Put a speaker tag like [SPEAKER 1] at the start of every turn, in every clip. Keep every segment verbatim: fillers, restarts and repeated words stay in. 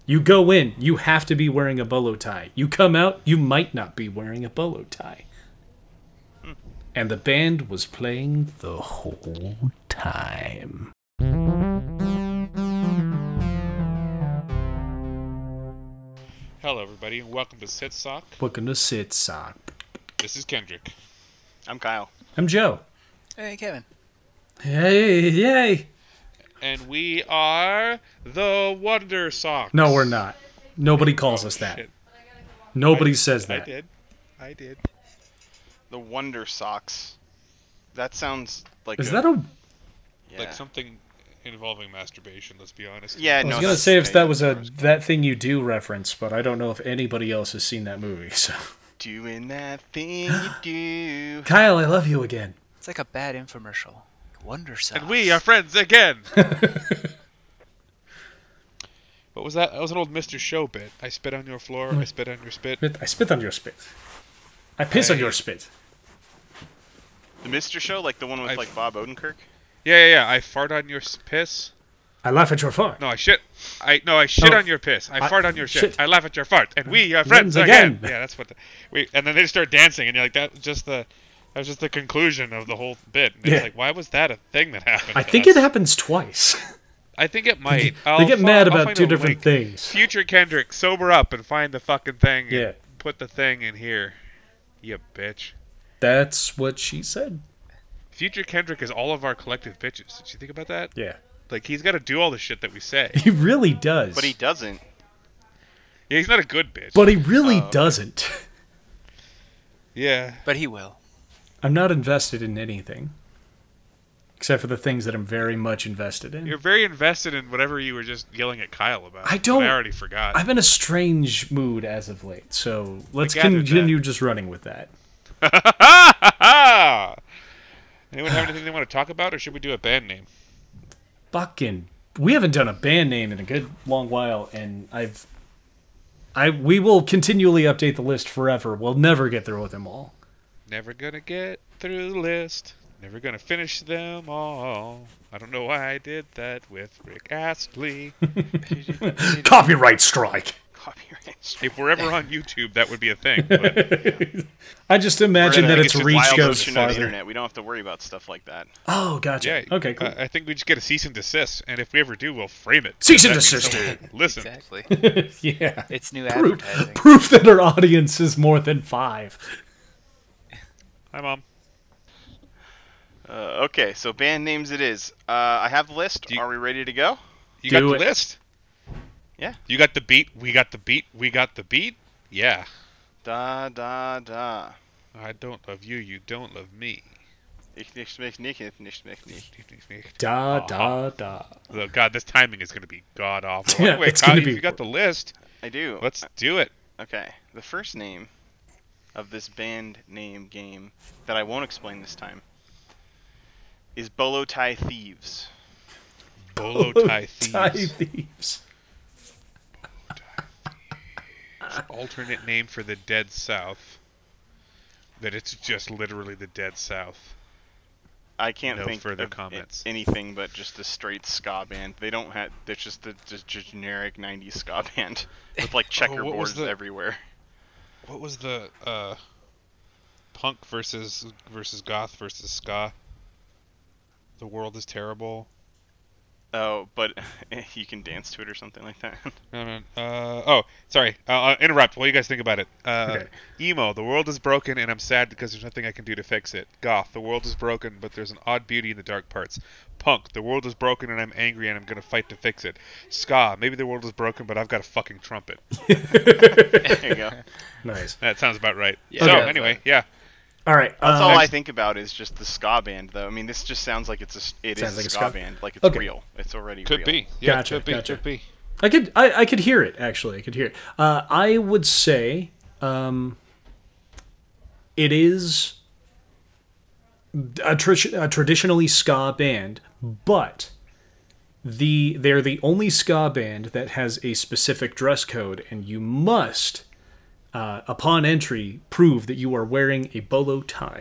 [SPEAKER 1] You go in, you have to be wearing a bolo tie. You come out, you might not be wearing a bolo tie. Hmm. And the band was playing the whole time.
[SPEAKER 2] Hello, everybody, and welcome to Sit Sock.
[SPEAKER 1] Welcome to Sit Sock.
[SPEAKER 2] This is Kendrick.
[SPEAKER 3] I'm Kyle.
[SPEAKER 1] I'm Joe.
[SPEAKER 4] Hey, Kevin.
[SPEAKER 1] Hey, yay!
[SPEAKER 2] And we are the Wonder Socks.
[SPEAKER 1] No, we're not. Nobody calls
[SPEAKER 2] oh,
[SPEAKER 1] us that.
[SPEAKER 2] Shit.
[SPEAKER 1] Nobody
[SPEAKER 2] I,
[SPEAKER 1] says that.
[SPEAKER 2] I did. I did.
[SPEAKER 3] The Wonder Socks. That sounds like
[SPEAKER 1] Is
[SPEAKER 3] a,
[SPEAKER 1] that a...
[SPEAKER 3] yeah.
[SPEAKER 2] Like something involving masturbation, let's be honest.
[SPEAKER 3] Yeah,
[SPEAKER 1] I was
[SPEAKER 3] no,
[SPEAKER 1] gonna
[SPEAKER 3] that's-
[SPEAKER 1] say if that was a
[SPEAKER 3] that's-
[SPEAKER 1] That Thing You Do reference, but I don't know if anybody else has seen that movie, so...
[SPEAKER 3] Doing that thing you do.
[SPEAKER 1] Kyle, I love you again.
[SPEAKER 4] It's like a bad infomercial. Wonder Socks.
[SPEAKER 2] And we are friends again! What was that? That was an old Mister Show bit. I spit on your floor, I spit on your spit.
[SPEAKER 1] I spit on your spit. I piss
[SPEAKER 2] I-
[SPEAKER 1] on your spit.
[SPEAKER 3] The Mister Show, like the one with
[SPEAKER 2] I've-
[SPEAKER 3] like Bob Odenkirk.
[SPEAKER 2] Yeah, yeah, yeah. I fart on your s- piss.
[SPEAKER 1] I laugh at your fart.
[SPEAKER 2] No, I shit. I no, I shit
[SPEAKER 1] Oh.
[SPEAKER 2] on your piss. I,
[SPEAKER 1] I-
[SPEAKER 2] fart on your shit.
[SPEAKER 1] shit.
[SPEAKER 2] I laugh at your fart, and we are friends
[SPEAKER 1] Friends
[SPEAKER 2] again.
[SPEAKER 1] again.
[SPEAKER 2] Yeah, that's what. The, we and then they start dancing, and you're like, that was just the, that was just the conclusion of the whole bit. And
[SPEAKER 1] Yeah.
[SPEAKER 2] It's like, why was that a thing that happened?
[SPEAKER 1] I
[SPEAKER 2] to
[SPEAKER 1] think
[SPEAKER 2] us?
[SPEAKER 1] it happens twice.
[SPEAKER 2] I think it might.
[SPEAKER 1] they
[SPEAKER 2] I'll
[SPEAKER 1] get
[SPEAKER 2] fi-
[SPEAKER 1] mad
[SPEAKER 2] I'll
[SPEAKER 1] about
[SPEAKER 2] find
[SPEAKER 1] two
[SPEAKER 2] a
[SPEAKER 1] different
[SPEAKER 2] link.
[SPEAKER 1] things.
[SPEAKER 2] Future Kendrick, sober up and find the fucking thing.
[SPEAKER 1] Yeah.
[SPEAKER 2] And put the thing in here. You bitch.
[SPEAKER 1] That's what she said.
[SPEAKER 2] Future Kendrick is all of our collective bitches. Did you think about that?
[SPEAKER 1] Yeah.
[SPEAKER 2] Like, he's got to do all the shit that we say.
[SPEAKER 1] He really does.
[SPEAKER 3] But he doesn't.
[SPEAKER 2] Yeah, he's not a good bitch.
[SPEAKER 1] But he really
[SPEAKER 3] Oh, okay.
[SPEAKER 1] doesn't.
[SPEAKER 2] yeah.
[SPEAKER 4] But he will.
[SPEAKER 1] I'm not invested in anything. Except for the things that I'm very much invested in.
[SPEAKER 2] You're very invested in whatever you were just yelling at Kyle about.
[SPEAKER 1] I don't-
[SPEAKER 2] But I already forgot.
[SPEAKER 1] I'm in a strange mood as of late, so let's
[SPEAKER 2] gathered
[SPEAKER 1] continue just running with that.
[SPEAKER 2] Anyone have anything they want to talk about, or should we do a band name?
[SPEAKER 1] Fucking, we haven't done a band name in a good long while, and I've, I we will continually update the list forever. We'll never get through with them all.
[SPEAKER 2] Never gonna get through the list. Never gonna finish them all. I don't know why I did that with Rick Astley.
[SPEAKER 1] Copyright strike.
[SPEAKER 3] Copyright.
[SPEAKER 2] If we're ever on YouTube, that would be a thing. But
[SPEAKER 1] I just imagine
[SPEAKER 3] We're
[SPEAKER 1] that
[SPEAKER 3] gonna
[SPEAKER 1] its
[SPEAKER 3] get
[SPEAKER 1] reach
[SPEAKER 3] wild
[SPEAKER 1] goes
[SPEAKER 3] ocean of the
[SPEAKER 1] farther.
[SPEAKER 3] internet. We don't have to worry about stuff like that.
[SPEAKER 1] Oh, gotcha.
[SPEAKER 2] yeah,
[SPEAKER 1] Okay, cool.
[SPEAKER 2] uh, I think we just get a cease and desist, and if we ever do, we'll frame it.
[SPEAKER 1] Cease and
[SPEAKER 2] That means
[SPEAKER 1] desist.
[SPEAKER 2] someone will Listen,
[SPEAKER 4] Exactly.
[SPEAKER 1] yeah.
[SPEAKER 4] It's new
[SPEAKER 1] Proof,
[SPEAKER 4] advertising.
[SPEAKER 1] proof that our audience is more than five.
[SPEAKER 2] hi mom.
[SPEAKER 3] Uh, okay, so band names it is. Uh, I have the list.
[SPEAKER 2] Do you-
[SPEAKER 3] Are we ready to go?
[SPEAKER 2] You
[SPEAKER 1] Do
[SPEAKER 2] got the
[SPEAKER 1] it.
[SPEAKER 2] list.
[SPEAKER 3] Yeah.
[SPEAKER 2] You got the beat. We got the beat. We got the beat. Yeah.
[SPEAKER 3] Da da da.
[SPEAKER 2] I don't love you. You don't love me.
[SPEAKER 3] Ich nicht mich nicht nicht mich nicht.
[SPEAKER 1] Da,
[SPEAKER 2] Oh.
[SPEAKER 1] da, da.
[SPEAKER 2] Oh, God, this timing is going to be god awful.
[SPEAKER 1] Yeah,
[SPEAKER 2] Anyway,
[SPEAKER 1] it's
[SPEAKER 2] Kyle,
[SPEAKER 1] gonna
[SPEAKER 2] if
[SPEAKER 1] be-
[SPEAKER 2] you got the list,
[SPEAKER 3] I do.
[SPEAKER 2] let's do it.
[SPEAKER 3] Okay, the first name of this band name game that I won't explain this time is Bolo Tie Thieves.
[SPEAKER 2] Bolo tie thieves.
[SPEAKER 1] Tie thieves.
[SPEAKER 2] Alternate name for the Dead South. That it's just literally the Dead South.
[SPEAKER 3] I can't
[SPEAKER 2] No
[SPEAKER 3] think
[SPEAKER 2] further
[SPEAKER 3] of
[SPEAKER 2] comments.
[SPEAKER 3] a- anything but just a straight ska band. They don't have. It's just the just generic nineties ska band with like
[SPEAKER 2] Oh, what was
[SPEAKER 3] checkerboards
[SPEAKER 2] the-
[SPEAKER 3] everywhere.
[SPEAKER 2] What was the uh, punk versus versus goth versus ska? The world is terrible.
[SPEAKER 3] Oh, but you can dance to it or something like that.
[SPEAKER 2] No, no. Uh, oh, sorry. Uh, I'll interrupt. What do you guys think about it? Uh,
[SPEAKER 1] Okay.
[SPEAKER 2] Emo. The world is broken, and I'm sad because there's nothing I can do to fix it. Goth. The world is broken, but there's an odd beauty in the dark parts. Punk. The world is broken, and I'm angry, and I'm gonna fight to fix it. Ska. Maybe the world is broken, but I've got a fucking trumpet.
[SPEAKER 3] There you go.
[SPEAKER 1] Nice.
[SPEAKER 2] That sounds about right.
[SPEAKER 4] Yeah,
[SPEAKER 2] so
[SPEAKER 1] Okay.
[SPEAKER 2] anyway, yeah.
[SPEAKER 1] All right.
[SPEAKER 3] That's
[SPEAKER 1] um,
[SPEAKER 3] all I think about is just the ska band, though. I mean, this just sounds like it's a s- it
[SPEAKER 1] Sounds
[SPEAKER 3] is
[SPEAKER 1] like
[SPEAKER 3] a
[SPEAKER 1] a
[SPEAKER 3] ska,
[SPEAKER 1] ska-
[SPEAKER 3] band, like it's
[SPEAKER 1] Okay.
[SPEAKER 3] real. It's already
[SPEAKER 2] Could
[SPEAKER 3] real.
[SPEAKER 2] be. Yeah,
[SPEAKER 1] Gotcha,
[SPEAKER 2] could be.
[SPEAKER 1] gotcha.
[SPEAKER 2] Could be.
[SPEAKER 1] I could I, I could hear it actually. I could hear it. Uh, I would say um, it is a, tr- a traditionally ska band, but the they're the only ska band that has a specific dress code, and you must, uh, upon entry, prove that you are wearing a bolo tie.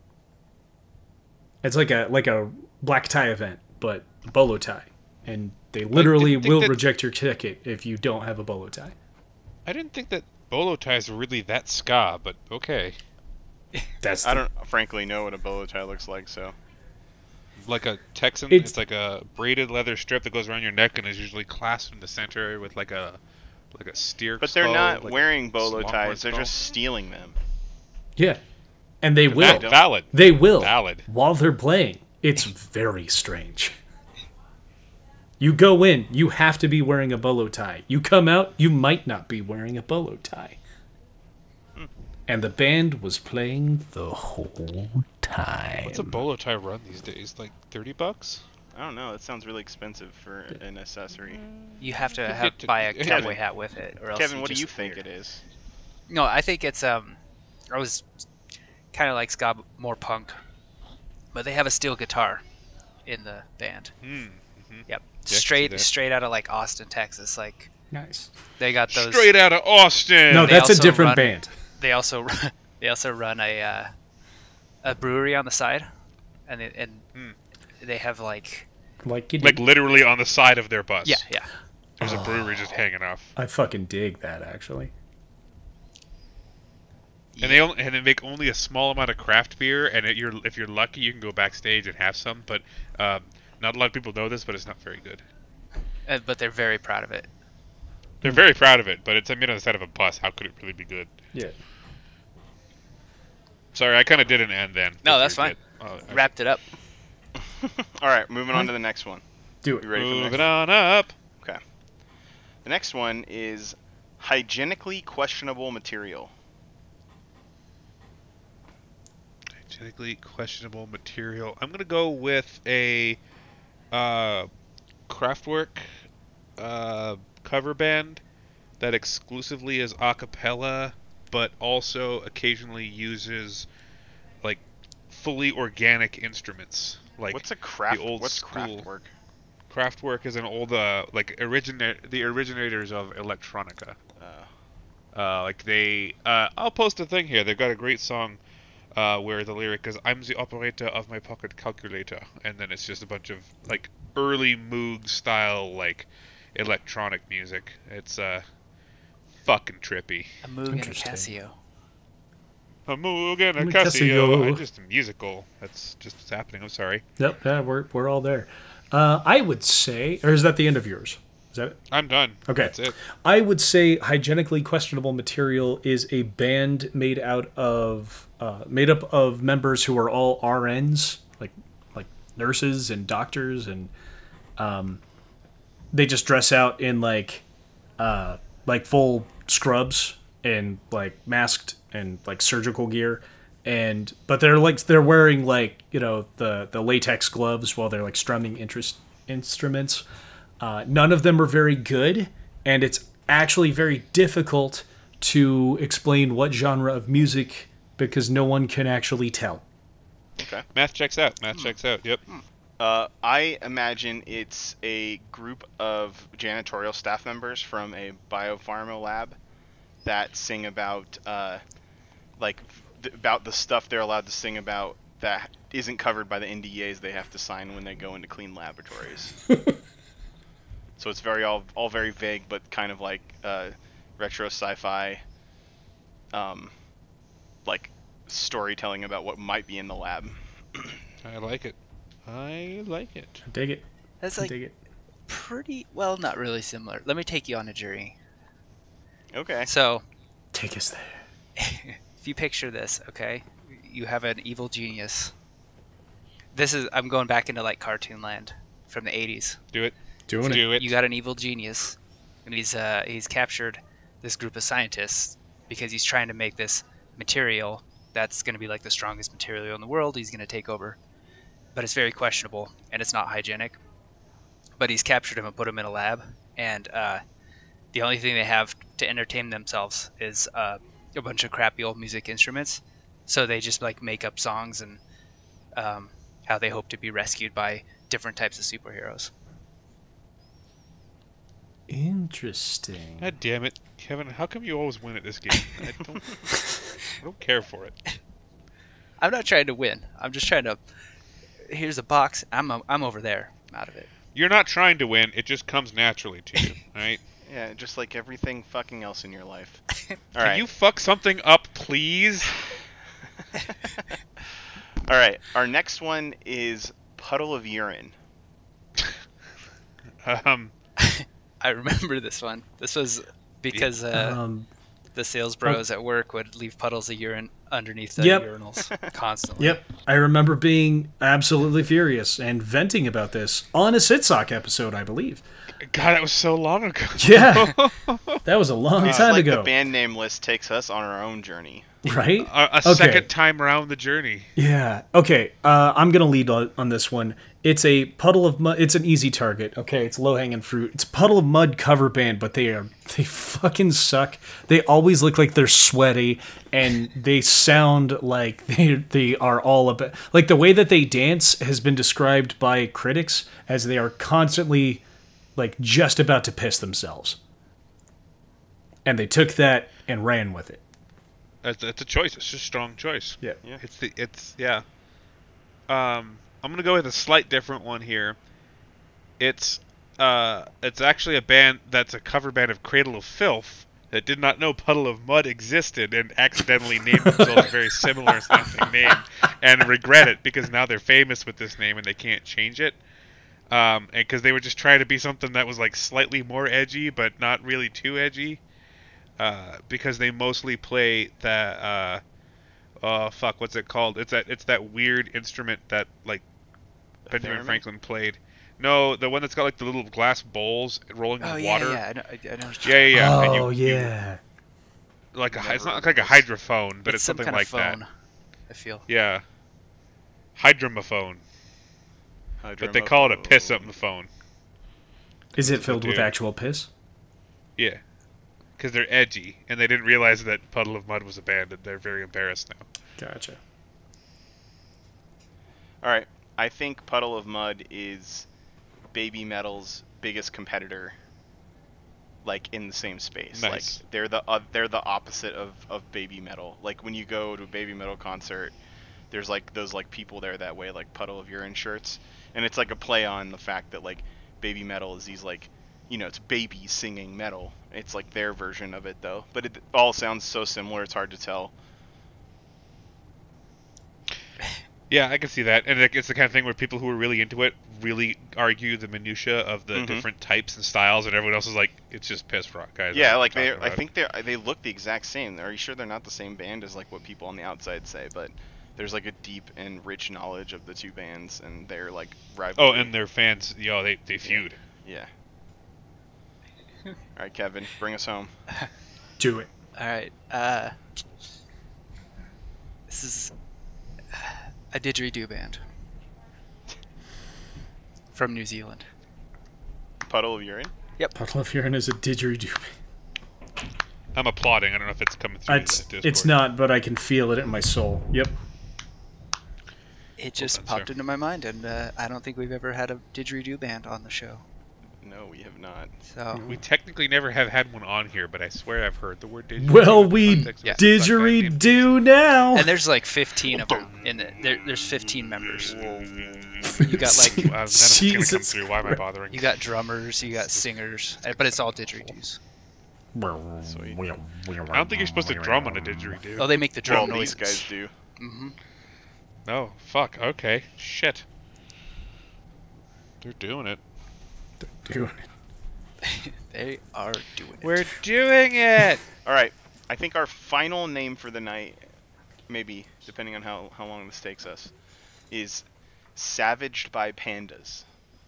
[SPEAKER 1] It's like a like a black tie event, but bolo tie, and They literally
[SPEAKER 2] didn't think
[SPEAKER 1] will
[SPEAKER 2] that-
[SPEAKER 1] reject your ticket if you don't have a bolo tie.
[SPEAKER 2] I didn't think that bolo ties were really that ska, but okay.
[SPEAKER 1] That's
[SPEAKER 3] I
[SPEAKER 1] the-
[SPEAKER 3] don't frankly know what a bolo tie looks like, so
[SPEAKER 2] Like a Texan,
[SPEAKER 1] It's-
[SPEAKER 2] it's, like a braided leather strip that goes around your neck and is usually clasped in the center with like a like a steer.
[SPEAKER 3] but they're
[SPEAKER 2] skull,
[SPEAKER 3] not
[SPEAKER 2] like
[SPEAKER 3] wearing
[SPEAKER 2] a
[SPEAKER 3] bolo
[SPEAKER 2] longhorn
[SPEAKER 3] ties. They're
[SPEAKER 2] skull.
[SPEAKER 3] just stealing them.
[SPEAKER 1] yeah, and they will.
[SPEAKER 2] That valid.
[SPEAKER 1] They will.
[SPEAKER 2] Valid.
[SPEAKER 1] While they're playing. It's very strange. You go in, you have to be wearing a bolo tie. You come out, you might not be wearing a bolo tie. And the band was playing the whole time.
[SPEAKER 2] What's a bolo tie run these days? Like thirty bucks?
[SPEAKER 3] I don't know. That sounds really expensive for an accessory.
[SPEAKER 4] You have to
[SPEAKER 2] Could
[SPEAKER 4] have,
[SPEAKER 2] get to-
[SPEAKER 4] buy a
[SPEAKER 2] Kevin.
[SPEAKER 4] cowboy hat with it, or else
[SPEAKER 3] Kevin,
[SPEAKER 4] you
[SPEAKER 3] what do
[SPEAKER 4] just
[SPEAKER 3] you
[SPEAKER 4] look
[SPEAKER 3] think
[SPEAKER 4] weird.
[SPEAKER 3] it is?
[SPEAKER 4] No, I think it's um, I was kind of like ska, but more punk, but they have a steel guitar in the band.
[SPEAKER 2] Hmm.
[SPEAKER 4] Yep,
[SPEAKER 2] Yeah, I can see
[SPEAKER 4] straight
[SPEAKER 2] that.
[SPEAKER 4] straight out of like Austin, Texas. Like
[SPEAKER 1] Nice.
[SPEAKER 4] they got those.
[SPEAKER 2] Straight out of Austin.
[SPEAKER 1] No,
[SPEAKER 4] They
[SPEAKER 1] that's a
[SPEAKER 4] also
[SPEAKER 1] different
[SPEAKER 4] run-
[SPEAKER 1] band.
[SPEAKER 4] They also run, they also run a uh, a brewery on the side, and they, and
[SPEAKER 2] Hmm.
[SPEAKER 4] they have like
[SPEAKER 1] Like you
[SPEAKER 2] like
[SPEAKER 1] do.
[SPEAKER 2] literally on the side of their bus.
[SPEAKER 4] yeah yeah.
[SPEAKER 2] There's a brewery just hanging off.
[SPEAKER 1] I fucking dig that, actually.
[SPEAKER 2] And they only, and they make only a small amount of craft beer, and it, you're if you're lucky, you can go backstage and have some. But um, not a lot of people know this, but it's not very good.
[SPEAKER 4] Uh, but they're very proud of it.
[SPEAKER 2] They're very proud of it, but it's made on the side of a bus. How could it really be good?
[SPEAKER 1] Yeah.
[SPEAKER 2] Sorry, I kind of did an end then.
[SPEAKER 4] No,
[SPEAKER 2] but
[SPEAKER 4] that's
[SPEAKER 2] you're
[SPEAKER 4] fine.
[SPEAKER 2] good. Oh, I-
[SPEAKER 4] Wrapped it up.
[SPEAKER 3] All right, moving on to the next one.
[SPEAKER 1] Do it.
[SPEAKER 3] You ready for the
[SPEAKER 2] Moving
[SPEAKER 3] next?
[SPEAKER 2] on up.
[SPEAKER 3] Okay. The next one is hygienically questionable material.
[SPEAKER 2] Hygienically questionable material. I'm gonna go with a uh, Kraftwerk uh, cover band that exclusively is a cappella, but also occasionally uses like fully organic instruments. Like
[SPEAKER 3] What's a craft?
[SPEAKER 2] old
[SPEAKER 3] what's
[SPEAKER 2] school-
[SPEAKER 3] craft work?
[SPEAKER 2] Kraftwerk is an old uh, like origina- the originators of electronica.
[SPEAKER 3] Uh,
[SPEAKER 2] Uh, like they, uh, I'll post a thing here. They've got a great song uh, where the lyric is "I'm the operator of my pocket calculator," and then it's just a bunch of like early Moog style like electronic music. It's uh, fucking trippy.
[SPEAKER 4] A Moog and a
[SPEAKER 1] Interesting.
[SPEAKER 4] Casio.
[SPEAKER 2] A Moog and a
[SPEAKER 1] And a
[SPEAKER 2] Casio.
[SPEAKER 1] Casio.
[SPEAKER 2] I just a musical. That's just what's happening. I'm sorry.
[SPEAKER 1] Yep, yeah, we're, we're all there. Uh, I would say, or is that the end of yours? Is that it?
[SPEAKER 2] I'm done.
[SPEAKER 1] Okay.
[SPEAKER 2] That's it.
[SPEAKER 1] I would say hygienically questionable material is a band made out of uh, made up of members who are all R Ns, like like nurses and doctors, and um, they just dress out in like uh, like full scrubs and like masked and like surgical gear, and but they're like they're wearing like you know the the latex gloves while they're like strumming interest instruments. Uh, none of them are very good, and it's actually very difficult to explain what genre of music because no one can actually tell.
[SPEAKER 3] okay.
[SPEAKER 2] Math checks out. Math checks out. Yep.
[SPEAKER 3] Uh, I imagine it's a group of janitorial staff members from a biopharma lab that sing about, uh, like, th- about the stuff they're allowed to sing about that isn't covered by the N D As they have to sign when they go into clean laboratories. So it's very all all very vague, but kind of like uh, retro sci-fi, um, like storytelling about what might be in the lab.
[SPEAKER 2] I like it. I like it.
[SPEAKER 1] I dig it.
[SPEAKER 4] That's
[SPEAKER 1] I
[SPEAKER 4] like
[SPEAKER 1] dig it.
[SPEAKER 4] pretty well, not really similar. Let me take you on a journey.
[SPEAKER 3] Okay.
[SPEAKER 4] So,
[SPEAKER 1] Take us there.
[SPEAKER 4] if you picture this, okay, you have an evil genius. This is I'm going back into like cartoon land from the eighties.
[SPEAKER 2] Do it.
[SPEAKER 1] Doing it.
[SPEAKER 2] Do it.
[SPEAKER 4] You got an evil genius, and he's uh, he's captured this group of scientists because he's trying to make this material that's going to be like the strongest material in the world. He's going to take over, but it's very questionable and it's not hygienic. But he's captured him and put him in a lab, and uh, the only thing they have to entertain themselves is uh, a bunch of crappy old music instruments. So they just like make up songs and um, how they hope to be rescued by different types of superheroes.
[SPEAKER 1] Interesting.
[SPEAKER 2] God damn it, Kevin! How come you always win at this game? I don't. I don't care for it.
[SPEAKER 4] I'm not trying to win. I'm just trying to. Here's a box. I'm I'm over there. I'm out of it.
[SPEAKER 2] You're not trying to win. It just comes naturally to you, right?
[SPEAKER 3] Yeah, just like everything fucking else in your life. All
[SPEAKER 2] Can
[SPEAKER 3] right.
[SPEAKER 2] you fuck something up, please?
[SPEAKER 3] All right. Our next one is puddle of urine.
[SPEAKER 2] Um,
[SPEAKER 4] I remember this one. This was because uh,
[SPEAKER 1] Um,
[SPEAKER 4] the sales bros at work would leave puddles of urine underneath the
[SPEAKER 1] Yep.
[SPEAKER 4] urinals constantly.
[SPEAKER 1] Yep, I remember being absolutely furious and venting about this on a Sitsock episode, I believe.
[SPEAKER 2] God, that was so long ago.
[SPEAKER 1] Yeah, that was a long
[SPEAKER 3] It's
[SPEAKER 1] time
[SPEAKER 3] like
[SPEAKER 1] ago,
[SPEAKER 3] the band name list takes us on our own journey.
[SPEAKER 1] right?
[SPEAKER 2] A, a
[SPEAKER 1] Okay.
[SPEAKER 2] second time around the journey.
[SPEAKER 1] Yeah. Okay. Uh, I'm gonna lead on, on this one. It's a puddle of mud. It's an easy target. Okay. It's low hanging fruit. It's a puddle of mud cover band, but they are they fucking suck. They always look like they're sweaty, and they sound like they they are all about like the way that they dance has been described by critics as they are constantly like just about to piss themselves, and they took that and ran with it.
[SPEAKER 2] That's, that's a choice. It's just a strong choice.
[SPEAKER 1] Yeah.
[SPEAKER 3] Yeah.
[SPEAKER 2] It's the it's yeah. Um, I'm gonna go with a slight different one here. It's uh, it's actually a band that's a cover band of Cradle of Filth that did not know Puddle of Mud existed and accidentally named themselves a very similar sounding name and regret it because now they're famous with this name and they can't change it. Um, and because they were just trying to be something that was like slightly more edgy but not really too edgy. Uh, because they mostly play that uh, oh fuck, what's it called? It's that it's that weird instrument that like Benjamin
[SPEAKER 3] theremin?
[SPEAKER 2] Franklin played. No, the one that's got like the little glass bowls rolling
[SPEAKER 4] Oh
[SPEAKER 2] in
[SPEAKER 4] yeah,
[SPEAKER 2] water.
[SPEAKER 4] yeah. I know, I, I know what
[SPEAKER 2] Yeah, yeah, yeah. And
[SPEAKER 1] Oh
[SPEAKER 2] you- you-
[SPEAKER 1] yeah.
[SPEAKER 2] like a,
[SPEAKER 3] Never
[SPEAKER 2] it's not
[SPEAKER 3] heard
[SPEAKER 2] like a
[SPEAKER 3] of this.
[SPEAKER 2] hydrophone, but it's,
[SPEAKER 4] it's some
[SPEAKER 2] something
[SPEAKER 4] kind
[SPEAKER 2] like
[SPEAKER 4] of phone.
[SPEAKER 2] that.
[SPEAKER 4] I feel.
[SPEAKER 2] Yeah, hydromophone, but they call it a piss up the phone.
[SPEAKER 1] Is it
[SPEAKER 2] That's
[SPEAKER 1] filled
[SPEAKER 2] what
[SPEAKER 1] with
[SPEAKER 2] they do.
[SPEAKER 1] actual piss?
[SPEAKER 2] Yeah, because they're edgy and they didn't realize that Puddle of Mud was abandoned. They're very embarrassed now.
[SPEAKER 1] Gotcha.
[SPEAKER 3] All right. I think Puddle of Mud is Baby Metal's biggest competitor. Like in the same space.
[SPEAKER 2] Nice.
[SPEAKER 3] Like they're the uh, they're the opposite of, of Baby Metal. Like when you go to a Baby Metal concert, there's like those like people there that wear like Puddle of Urine shirts, and it's like a play on the fact that like Baby Metal is these like, you know, it's babies singing metal. It's like their version of it though, but it all sounds so similar. It's hard to tell.
[SPEAKER 2] Yeah, I can see that, and like, it's the kind of thing where people who are really into it really argue the minutia of the
[SPEAKER 3] Mhm.
[SPEAKER 2] different types and styles, and everyone else is like, "It's just piss rock, guys."
[SPEAKER 3] Yeah,
[SPEAKER 2] I'm
[SPEAKER 3] like they,
[SPEAKER 2] talking
[SPEAKER 3] I
[SPEAKER 2] about."
[SPEAKER 3] think they they look the exact same. Are you sure they're not the same band as like what people on the outside say? But there's like a deep and rich knowledge of the two bands and their like rivalry.
[SPEAKER 2] Oh, and their fans, yo, they they feud.
[SPEAKER 3] yeah. All right, Kevin, bring us home.
[SPEAKER 1] Do it.
[SPEAKER 4] All right. Uh, this is a didgeridoo band from New Zealand.
[SPEAKER 3] Puddle of Urine.
[SPEAKER 1] Puddle of Urine is a didgeridoo.
[SPEAKER 2] I'm applauding. I don't know if it's coming through.
[SPEAKER 1] It's
[SPEAKER 2] the Discord.
[SPEAKER 1] it's not, but I can feel it in my soul. Yep.
[SPEAKER 4] It just
[SPEAKER 2] Well,
[SPEAKER 4] popped
[SPEAKER 2] sir.
[SPEAKER 4] into my mind, and uh, I don't think we've ever had a didgeridoo band on the show.
[SPEAKER 3] No, we have not.
[SPEAKER 4] So
[SPEAKER 2] We technically never have had one on here, but I swear I've heard the word didgeridoo.
[SPEAKER 1] Well,
[SPEAKER 2] in the
[SPEAKER 1] we
[SPEAKER 2] context of
[SPEAKER 4] Yeah.
[SPEAKER 2] some suck band named
[SPEAKER 1] didgeridoo now.
[SPEAKER 4] and there's like fifteen of them in the there, there's fifteen members. You got like
[SPEAKER 2] Wow, none of it's gonna come
[SPEAKER 1] Jesus
[SPEAKER 2] through. Why am I
[SPEAKER 1] Christ.
[SPEAKER 2] bothering?
[SPEAKER 4] you got drummers, you got singers, uh, but it's all didgeridoos.
[SPEAKER 3] Sweet.
[SPEAKER 2] I don't think you're supposed to drum on a didgeridoo.
[SPEAKER 4] Oh, they make the
[SPEAKER 3] Well,
[SPEAKER 4] drum
[SPEAKER 3] these
[SPEAKER 4] noises.
[SPEAKER 3] guys do.
[SPEAKER 4] hmm
[SPEAKER 2] No, fuck. Okay, shit. They're doing it.
[SPEAKER 1] Doing it.
[SPEAKER 4] They are doing it.
[SPEAKER 2] We're doing it.
[SPEAKER 3] All right. I think our final name for the night, maybe depending on how how long this takes us, is Savaged by Pandas.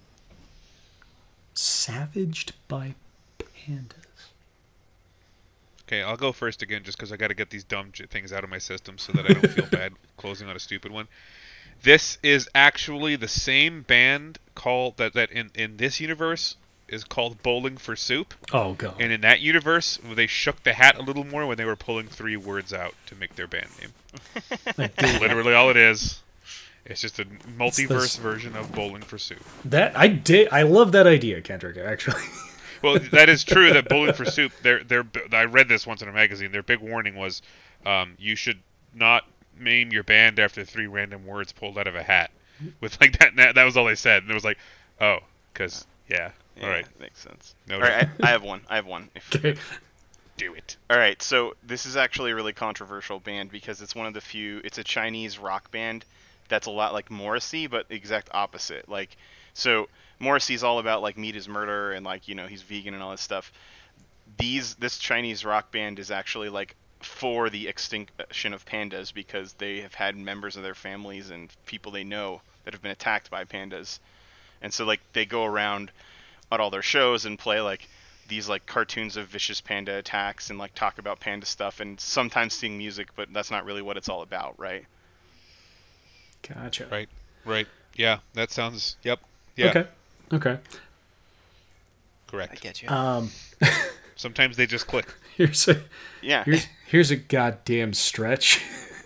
[SPEAKER 1] Savaged by pandas.
[SPEAKER 2] Okay, I'll go first again just because I got to get these dumb j- things out of my system so that I don't feel bad closing on a stupid one. This is actually the same band called that that in in this universe is called Bowling for Soup,
[SPEAKER 1] Oh god.
[SPEAKER 2] and in that universe they shook the hat a little more when they were pulling three words out to make their band name.
[SPEAKER 1] Like, dude,
[SPEAKER 2] Literally all it is. It's just a multiverse
[SPEAKER 1] this-
[SPEAKER 2] version of Bowling for Soup.
[SPEAKER 1] that I did. I love that idea, Kendrick. Actually.
[SPEAKER 2] Well, that is true. That Bowling for Soup. Their their I read this once in a magazine. Their big warning was, um, you should not name your band after three random words pulled out of a hat. With like that. That was all they said. And it was like, oh, Because yeah.
[SPEAKER 3] Yeah,
[SPEAKER 2] All right.
[SPEAKER 3] makes sense.
[SPEAKER 2] No.
[SPEAKER 3] All right, I, I have one. I have one. If,
[SPEAKER 1] Okay.
[SPEAKER 2] Do it.
[SPEAKER 3] All right, so this is actually a really controversial band because it's one of the few. It's a Chinese rock band that's a lot like Morrissey, but the exact opposite. Like, so Morrissey's all about like meat is murder and like you know he's vegan and all this stuff. These this Chinese rock band is actually like for the extinction of pandas because they have had members of their families and people they know that have been attacked by pandas, and so like they go around at all their shows and play like these like cartoons of vicious panda attacks and like talk about panda stuff and sometimes sing music, but that's not really what it's all about, right?
[SPEAKER 1] Gotcha.
[SPEAKER 2] Right. Right. Yeah. That sounds. Yep. Yeah.
[SPEAKER 1] Okay. Okay.
[SPEAKER 4] I
[SPEAKER 2] Correct.
[SPEAKER 4] get you.
[SPEAKER 1] Um,
[SPEAKER 2] Sometimes they just click.
[SPEAKER 1] here's a
[SPEAKER 3] Yeah.
[SPEAKER 1] here's here's a goddamn stretch.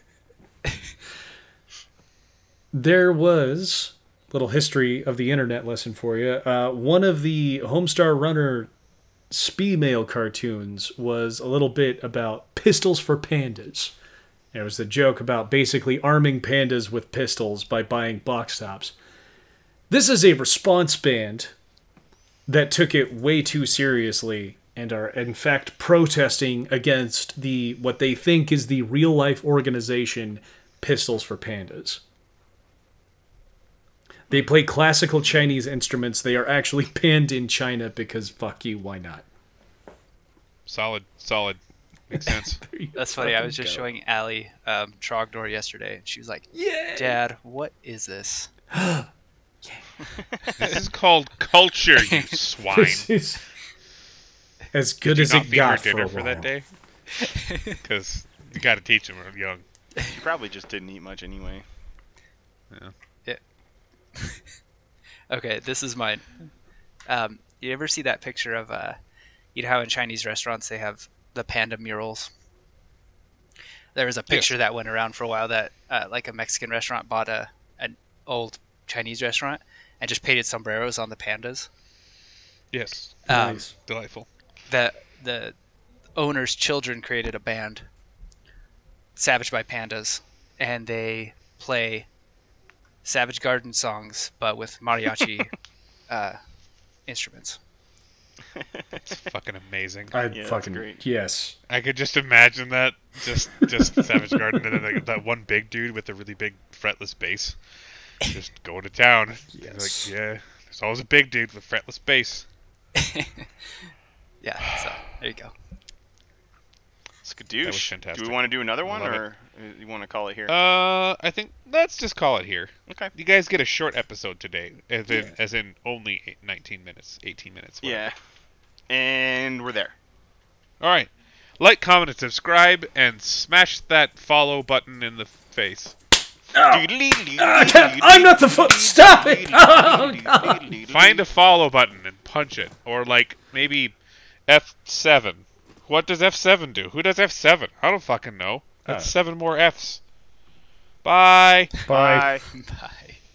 [SPEAKER 1] There was little history of the internet lesson for you. Uh, one of the Homestar Runner Speemail cartoons was a little bit about pistols for pandas. It was the joke about basically arming pandas with pistols by buying box tops. This is a response band that took it way too seriously and are in fact protesting against the what they think is the real life organization Pistols for Pandas. They play classical Chinese instruments. They are actually banned in China because fuck you, why not?
[SPEAKER 2] Solid. Solid. Makes sense.
[SPEAKER 4] That's funny. I was
[SPEAKER 1] fucking
[SPEAKER 4] just
[SPEAKER 1] go.
[SPEAKER 4] showing Allie um, Trogdor yesterday, and she was like,
[SPEAKER 1] Yeah.
[SPEAKER 4] "Dad, what is this?"
[SPEAKER 2] This is called culture, you swine.
[SPEAKER 1] This is as good
[SPEAKER 2] Did you
[SPEAKER 1] as
[SPEAKER 2] not
[SPEAKER 1] it
[SPEAKER 2] feed
[SPEAKER 1] got
[SPEAKER 2] her
[SPEAKER 1] for
[SPEAKER 2] dinner
[SPEAKER 1] a
[SPEAKER 2] for
[SPEAKER 1] while.
[SPEAKER 2] that day? Because you got to teach them young.
[SPEAKER 3] You probably just didn't eat much anyway.
[SPEAKER 4] Okay, this is mine. Um, you ever see that picture of, uh, you know how in Chinese restaurants they have the panda murals? There was a picture that went around for a while that, uh, like a Mexican restaurant bought a an old Chinese restaurant and just painted sombreros on the pandas.
[SPEAKER 2] Yes.
[SPEAKER 4] Um,
[SPEAKER 1] Nice.
[SPEAKER 2] Delightful.
[SPEAKER 4] the the owner's children created a band, Savage by Pandas, and they play Savage Garden songs but with mariachi uh, instruments.
[SPEAKER 2] It's fucking amazing.
[SPEAKER 1] I
[SPEAKER 3] Yeah, that's
[SPEAKER 1] fucking
[SPEAKER 3] great.
[SPEAKER 1] yes.
[SPEAKER 2] I could just imagine that. Just just Savage Garden and then like, that one big dude with the really big fretless bass. Just going to town.
[SPEAKER 1] Yes.
[SPEAKER 2] Like, yeah. There's always a big dude with fretless bass.
[SPEAKER 4] Yeah, so there you go.
[SPEAKER 3] Skadoosh.
[SPEAKER 2] was
[SPEAKER 3] Do
[SPEAKER 2] fantastic.
[SPEAKER 3] we want to do another one,
[SPEAKER 2] Love it.
[SPEAKER 3] or uh, you want to call it here?
[SPEAKER 2] Uh, I think let's just call it here.
[SPEAKER 3] Okay.
[SPEAKER 2] You guys get a short episode today, as in
[SPEAKER 1] Yeah.
[SPEAKER 2] as in only eight, nineteen minutes, eighteen minutes. whatever.
[SPEAKER 3] Yeah. And we're there.
[SPEAKER 2] All right. Like, comment, and subscribe, and smash that follow button in the face.
[SPEAKER 1] I can't, I'm not the foot. Stop it! Oh, God.
[SPEAKER 2] Find a follow button and punch it, or like maybe F seven. What does F seven do? Who does F seven? I don't fucking know. That's
[SPEAKER 1] Uh.
[SPEAKER 2] seven more Fs. Bye.
[SPEAKER 1] Bye.
[SPEAKER 3] Bye.
[SPEAKER 4] Bye.